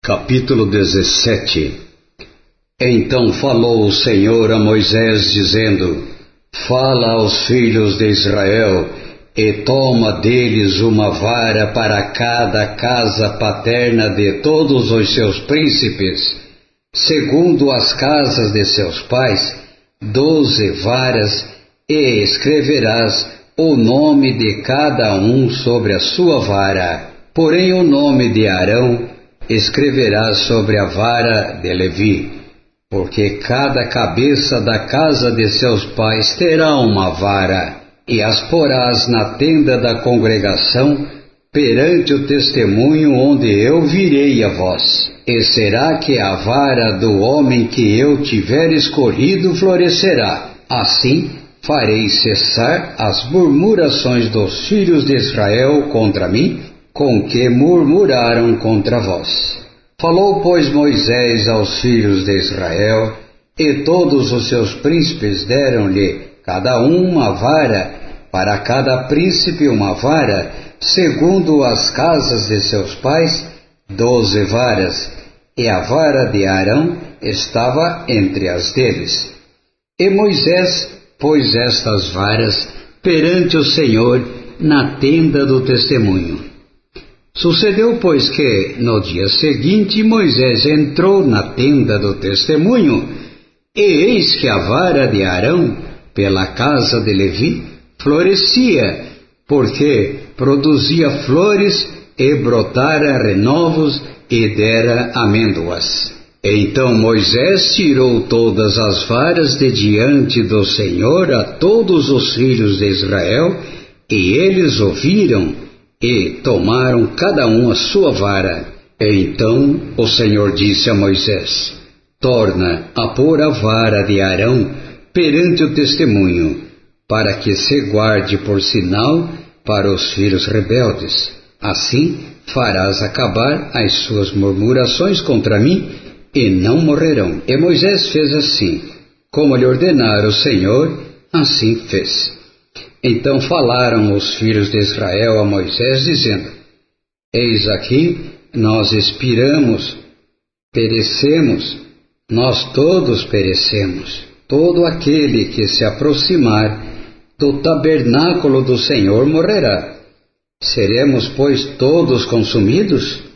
Capítulo 17. Então falou o Senhor a Moisés, dizendo: Fala aos filhos de Israel, e toma deles uma vara para cada casa paterna de todos os seus príncipes, segundo as casas de seus pais, 12 varas, e escreverás o nome de cada um sobre a sua vara. Porém o nome de Arão escreverás sobre a vara de Levi, porque cada cabeça da casa de seus pais terá uma vara, e as porás na tenda da congregação, perante o testemunho onde eu virei a vós. E será que a vara do homem que eu tiver escolhido florescerá. Assim farei cessar as murmurações dos filhos de Israel contra mim, com que murmuraram contra vós. Falou, pois, Moisés aos filhos de Israel, e todos os seus príncipes deram-lhe cada um uma vara, para cada príncipe uma vara, segundo as casas de seus pais, 12 varas, e a vara de Arão estava entre as deles. E Moisés pôs estas varas perante o Senhor na tenda do testemunho. Sucedeu, pois, que, no dia seguinte, Moisés entrou na tenda do testemunho, e eis que a vara de Arão, pela casa de Levi, florescia, porque produzia flores e brotara renovos e dera amêndoas. Então Moisés tirou todas as varas de diante do Senhor a todos os filhos de Israel, e eles ouviram, e tomaram cada um a sua vara. Então o Senhor disse a Moisés: Torna a pôr a vara de Arão perante o testemunho, para que se guarde por sinal para os filhos rebeldes. Assim farás acabar as suas murmurações contra mim, e não morrerão. E Moisés fez assim, como lhe ordenara o Senhor, assim fez. Então falaram os filhos de Israel a Moisés, dizendo: Eis aqui, nós expiramos, perecemos, nós todos perecemos. Todo aquele que se aproximar do tabernáculo do Senhor morrerá. Seremos, pois, todos consumidos?